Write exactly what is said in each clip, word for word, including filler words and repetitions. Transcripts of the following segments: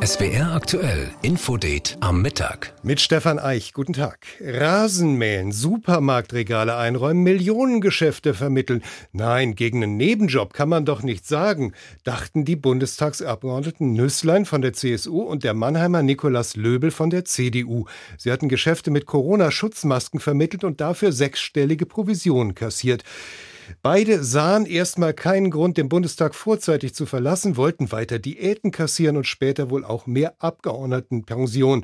S W R aktuell, Infodate am Mittag. Mit Stefan Eich, guten Tag. Rasenmähen, Supermarktregale einräumen, Millionengeschäfte vermitteln. Nein, gegen einen Nebenjob kann man doch nicht sagen, dachten die Bundestagsabgeordneten Nüßlein von der C S U und der Mannheimer Nikolaus Löbel von der C D U. Sie hatten Geschäfte mit Corona-Schutzmasken vermittelt und dafür sechsstellige Provisionen kassiert. Beide sahen erstmal keinen Grund, den Bundestag vorzeitig zu verlassen, wollten weiter Diäten kassieren und später wohl auch mehr Abgeordnetenpension.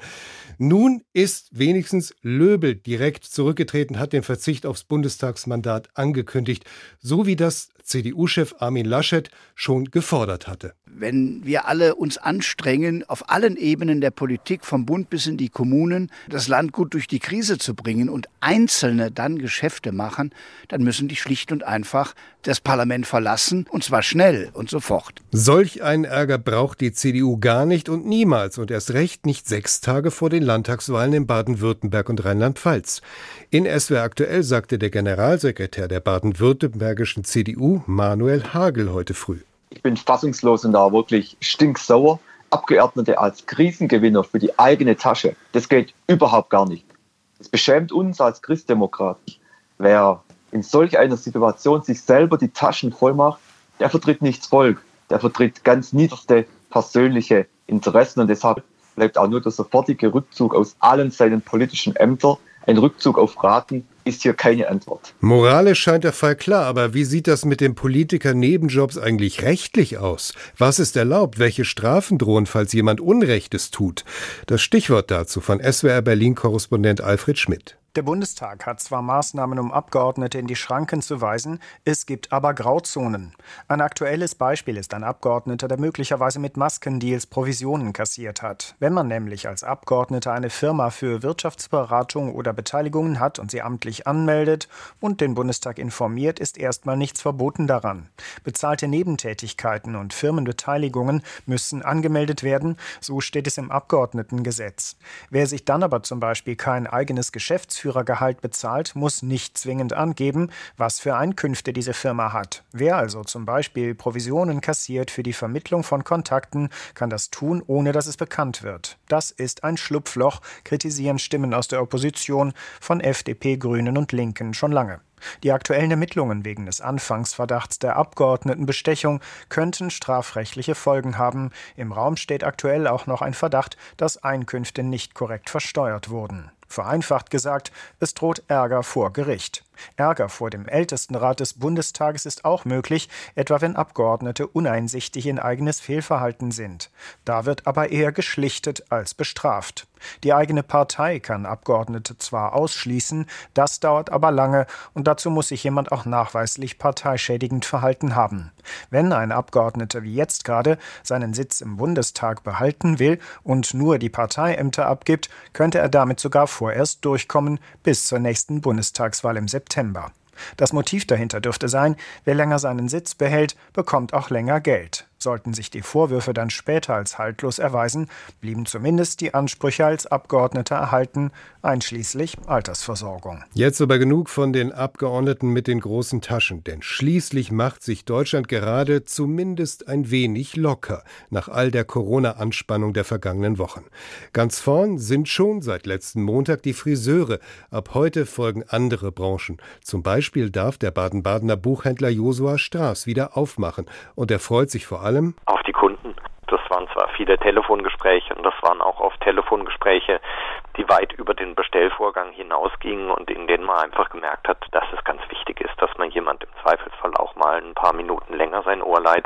Nun ist wenigstens Löbel direkt zurückgetreten, hat den Verzicht aufs Bundestagsmandat angekündigt, so wie das C D U-Chef Armin Laschet schon gefordert hatte. Wenn wir alle uns anstrengen, auf allen Ebenen der Politik, vom Bund bis in die Kommunen, das Land gut durch die Krise zu bringen und Einzelne dann Geschäfte machen, dann müssen die schlicht und einfach das Parlament verlassen, und zwar schnell und sofort. Solch einen Ärger braucht die C D U gar nicht und niemals und erst recht nicht sechs Tage vor den Landtagswahlen in Baden-Württemberg und Rheinland-Pfalz. In S W R aktuell sagte der Generalsekretär der baden-württembergischen C D U, Manuel Hagel, heute früh. Ich bin fassungslos und da wirklich stinksauer. Abgeordnete als Krisengewinner für die eigene Tasche, das geht überhaupt gar nicht. Das beschämt uns als Christdemokraten. Wer in solch einer Situation sich selber die Taschen voll macht, der vertritt nicht das Volk. Der vertritt ganz niederste persönliche Interessen und deshalb bleibt auch nur der sofortige Rückzug aus allen seinen politischen Ämtern. Ein Rückzug auf Raten ist hier keine Antwort. Moralisch scheint der Fall klar, aber wie sieht das mit den Politiker-Nebenjobs eigentlich rechtlich aus? Was ist erlaubt? Welche Strafen drohen, falls jemand Unrechtes tut? Das Stichwort dazu von S W R Berlin-Korrespondent Alfred Schmidt. Der Bundestag hat zwar Maßnahmen, um Abgeordnete in die Schranken zu weisen, es gibt aber Grauzonen. Ein aktuelles Beispiel ist ein Abgeordneter, der möglicherweise mit Maskendeals Provisionen kassiert hat. Wenn man nämlich als Abgeordneter eine Firma für Wirtschaftsberatung oder Beteiligungen hat und sie amtlich anmeldet und den Bundestag informiert, ist erstmal nichts verboten daran. Bezahlte Nebentätigkeiten und Firmenbeteiligungen müssen angemeldet werden, so steht es im Abgeordnetengesetz. Wer sich dann aber zum Beispiel kein eigenes Geschäftsführer Führergehalt bezahlt, muss nicht zwingend angeben, was für Einkünfte diese Firma hat. Wer also zum Beispiel Provisionen kassiert für die Vermittlung von Kontakten, kann das tun, ohne dass es bekannt wird. Das ist ein Schlupfloch, kritisieren Stimmen aus der Opposition von F D P, Grünen und Linken schon lange. Die aktuellen Ermittlungen wegen des Anfangsverdachts der Abgeordnetenbestechung könnten strafrechtliche Folgen haben. Im Raum steht aktuell auch noch ein Verdacht, dass Einkünfte nicht korrekt versteuert wurden. Vereinfacht gesagt, es droht Ärger vor Gericht. Ärger vor dem Ältestenrat des Bundestages ist auch möglich, etwa wenn Abgeordnete uneinsichtig in eigenes Fehlverhalten sind. Da wird aber eher geschlichtet als bestraft. Die eigene Partei kann Abgeordnete zwar ausschließen, das dauert aber lange und dazu muss sich jemand auch nachweislich parteischädigend verhalten haben. Wenn ein Abgeordneter wie jetzt gerade seinen Sitz im Bundestag behalten will und nur die Parteiämter abgibt, könnte er damit sogar vorerst durchkommen bis zur nächsten Bundestagswahl im September. Das Motiv dahinter dürfte sein, wer länger seinen Sitz behält, bekommt auch länger Geld. Sollten sich die Vorwürfe dann später als haltlos erweisen, blieben zumindest die Ansprüche als Abgeordneter erhalten, einschließlich Altersversorgung. Jetzt aber genug von den Abgeordneten mit den großen Taschen, denn schließlich macht sich Deutschland gerade zumindest ein wenig locker nach all der Corona-Anspannung der vergangenen Wochen. Ganz vorn sind schon seit letzten Montag die Friseure. Ab heute folgen andere Branchen. Zum Beispiel darf der Baden-Badener Buchhändler Josua Straß wieder aufmachen und er freut sich vor allem auf die Kunden. Das waren zwar viele Telefongespräche und das waren auch oft Telefongespräche, die weit über den Bestellvorgang hinausgingen und in denen man einfach gemerkt hat, dass es ganz wichtig ist, dass man jemand im Zweifelsfall auch mal ein paar Minuten länger sein Ohr leiht.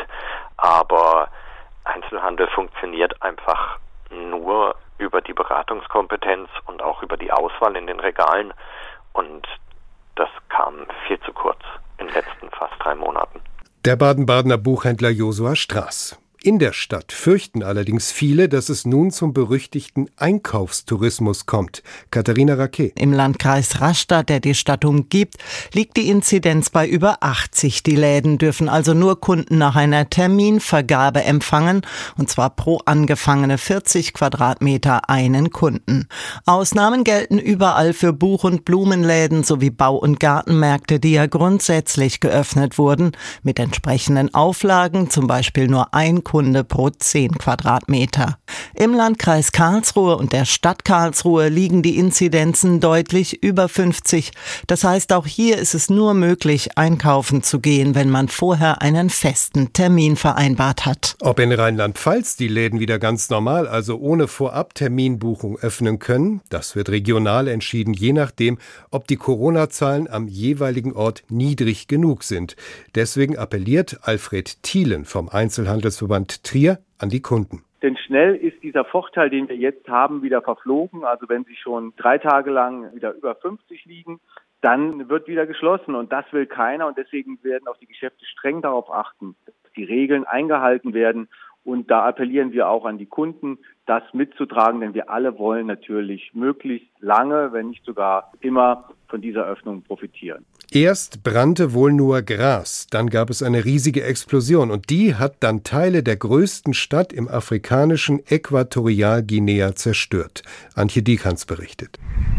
Aber Einzelhandel funktioniert einfach nur über die Beratungskompetenz und auch über die Auswahl in den Regalen und das kam viel zu kurz in den letzten fast drei Monaten. Der Baden-Badener Buchhändler Josua Straß. In der Stadt fürchten allerdings viele, dass es nun zum berüchtigten Einkaufstourismus kommt. Katharina Raquet. Im Landkreis Rastatt, der die Stadt umgibt, liegt die Inzidenz bei über achtzig. Die Läden dürfen also nur Kunden nach einer Terminvergabe empfangen, und zwar pro angefangene vierzig Quadratmeter einen Kunden. Ausnahmen gelten überall für Buch- und Blumenläden sowie Bau- und Gartenmärkte, die ja grundsätzlich geöffnet wurden, mit entsprechenden Auflagen, zum Beispiel nur ein Kunde pro zehn Quadratmeter. Im Landkreis Karlsruhe und der Stadt Karlsruhe liegen die Inzidenzen deutlich über fünfzig. Das heißt, auch hier ist es nur möglich, einkaufen zu gehen, wenn man vorher einen festen Termin vereinbart hat. Ob in Rheinland-Pfalz die Läden wieder ganz normal, also ohne Vorab-Terminbuchung öffnen können, das wird regional entschieden, je nachdem, ob die Corona-Zahlen am jeweiligen Ort niedrig genug sind. Deswegen appelliert Alfred Thielen vom Einzelhandelsverband Trier an die Kunden. Denn schnell ist dieser Vorteil, den wir jetzt haben, wieder verflogen. Also wenn sie schon drei Tage lang wieder über fünfzig liegen, dann wird wieder geschlossen. Und das will keiner. Und deswegen werden auch die Geschäfte streng darauf achten, dass die Regeln eingehalten werden. Und da appellieren wir auch an die Kunden, das mitzutragen, denn wir alle wollen natürlich möglichst lange, wenn nicht sogar immer, von dieser Öffnung profitieren. Erst brannte wohl nur Gras, dann gab es eine riesige Explosion und die hat dann Teile der größten Stadt im afrikanischen Äquatorialguinea zerstört. Antje Diekhans berichtet.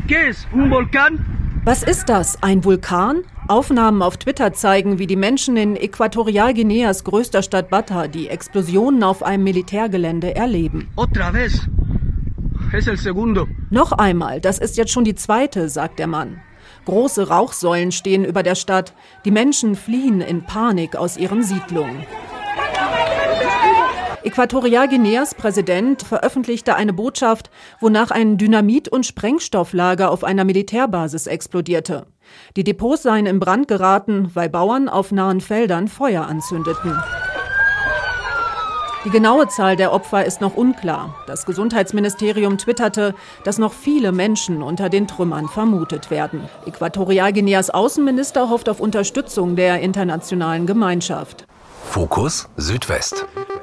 Was ist das? Ein Vulkan? Aufnahmen auf Twitter zeigen, wie die Menschen in Äquatorialguineas größter Stadt Bata die Explosionen auf einem Militärgelände erleben. Noch einmal, das ist jetzt schon die zweite, sagt der Mann. Große Rauchsäulen stehen über der Stadt. Die Menschen fliehen in Panik aus ihren Siedlungen. Äquatorialguineas Präsident veröffentlichte eine Botschaft, wonach ein Dynamit- und Sprengstofflager auf einer Militärbasis explodierte. Die Depots seien in Brand geraten, weil Bauern auf nahen Feldern Feuer anzündeten. Die genaue Zahl der Opfer ist noch unklar. Das Gesundheitsministerium twitterte, dass noch viele Menschen unter den Trümmern vermutet werden. Äquatorialguineas Außenminister hofft auf Unterstützung der internationalen Gemeinschaft. Fokus Südwest.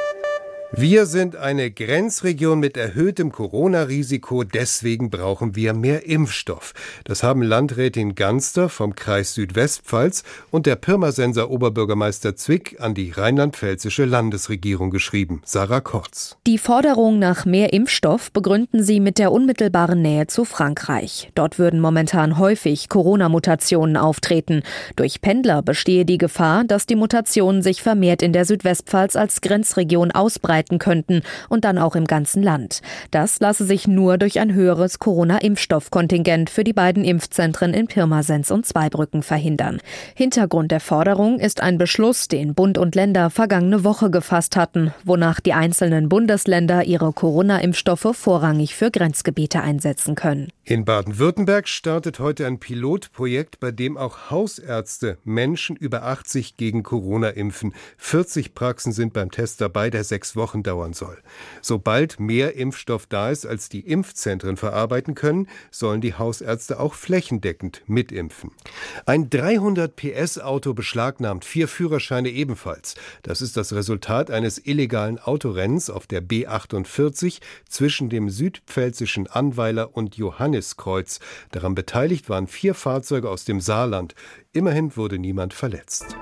Wir sind eine Grenzregion mit erhöhtem Corona-Risiko, deswegen brauchen wir mehr Impfstoff. Das haben Landrätin Ganster vom Kreis Südwestpfalz und der Pirmasenser Oberbürgermeister Zwick an die rheinland-pfälzische Landesregierung geschrieben. Sarah Kortz. Die Forderung nach mehr Impfstoff begründen sie mit der unmittelbaren Nähe zu Frankreich. Dort würden momentan häufig Corona-Mutationen auftreten. Durch Pendler bestehe die Gefahr, dass die Mutationen sich vermehrt in der Südwestpfalz als Grenzregion ausbreiten könnten und dann auch im ganzen Land. Das lasse sich nur durch ein höheres Corona-Impfstoffkontingent für die beiden Impfzentren in Pirmasens und Zweibrücken verhindern. Hintergrund der Forderung ist ein Beschluss, den Bund und Länder vergangene Woche gefasst hatten, wonach die einzelnen Bundesländer ihre Corona-Impfstoffe vorrangig für Grenzgebiete einsetzen können. In Baden-Württemberg startet heute ein Pilotprojekt, bei dem auch Hausärzte Menschen über achtzig gegen Corona impfen. vierzig Praxen sind beim Test dabei, der sechs Wochen dauern soll. Sobald mehr Impfstoff da ist, als die Impfzentren verarbeiten können, sollen die Hausärzte auch flächendeckend mitimpfen. Ein dreihundert P S Auto beschlagnahmt, vier Führerscheine ebenfalls. Das ist das Resultat eines illegalen Autorennens auf der B achtundvierzig zwischen dem südpfälzischen Annweiler und Johanniskreuz. Daran beteiligt waren vier Fahrzeuge aus dem Saarland. Immerhin wurde niemand verletzt.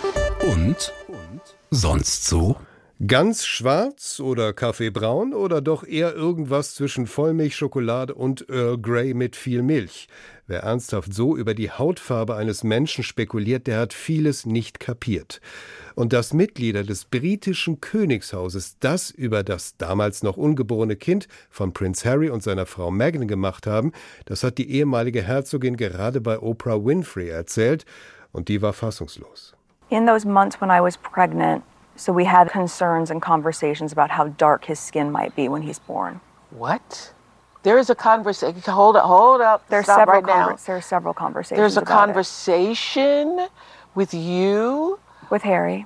Und? Sonst so? Ganz schwarz oder Kaffeebraun oder doch eher irgendwas zwischen Vollmilchschokolade und Earl Grey mit viel Milch? Wer ernsthaft so über die Hautfarbe eines Menschen spekuliert, der hat vieles nicht kapiert. Und dass Mitglieder des britischen Königshauses das über das damals noch ungeborene Kind von Prince Harry und seiner Frau Meghan gemacht haben, das hat die ehemalige Herzogin gerade bei Oprah Winfrey erzählt und die war fassungslos. In those months when I was pregnant, so we had concerns and conversations about how dark his skin might be when he's born. What? There is a conversation. Hold up, hold up. There's Stop several right now. Conver- there are several conversations. There's a about conversation it. with you with Harry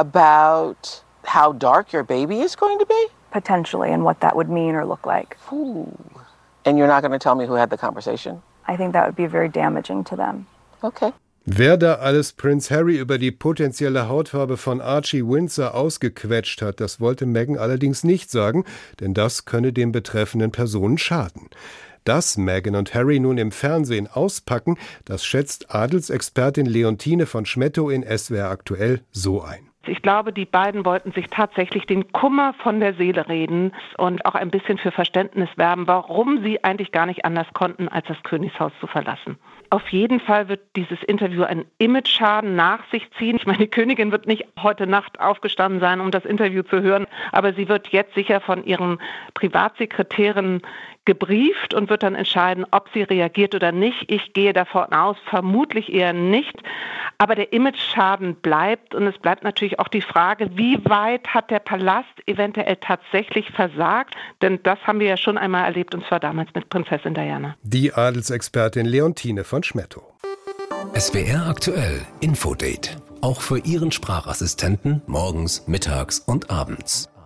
about how dark your baby is going to be? Potentially, and what that would mean or look like. Ooh. And you're not going to tell me who had the conversation? I think that would be very damaging to them. Okay. Wer da alles Prince Harry über die potenzielle Hautfarbe von Archie Windsor ausgequetscht hat, das wollte Meghan allerdings nicht sagen, denn das könne den betreffenden Personen schaden. Dass Meghan und Harry nun im Fernsehen auspacken, das schätzt Adelsexpertin Leontine von Schmettow in S W R aktuell so ein. Ich glaube, die beiden wollten sich tatsächlich den Kummer von der Seele reden und auch ein bisschen für Verständnis werben, warum sie eigentlich gar nicht anders konnten, als das Königshaus zu verlassen. Auf jeden Fall wird dieses Interview einen Imageschaden nach sich ziehen. Ich meine, die Königin wird nicht heute Nacht aufgestanden sein, um das Interview zu hören, aber sie wird jetzt sicher von ihren Privatsekretären gebrieft und wird dann entscheiden, ob sie reagiert oder nicht. Ich gehe davon aus, vermutlich eher nicht. Aber der Imageschaden bleibt und es bleibt natürlich auch die Frage, wie weit hat der Palast eventuell tatsächlich versagt? Denn das haben wir ja schon einmal erlebt und zwar damals mit Prinzessin Diana. Die Adelsexpertin Leontine von Schmettow. S W R aktuell Infodate. Auch für Ihren Sprachassistenten morgens, mittags und abends.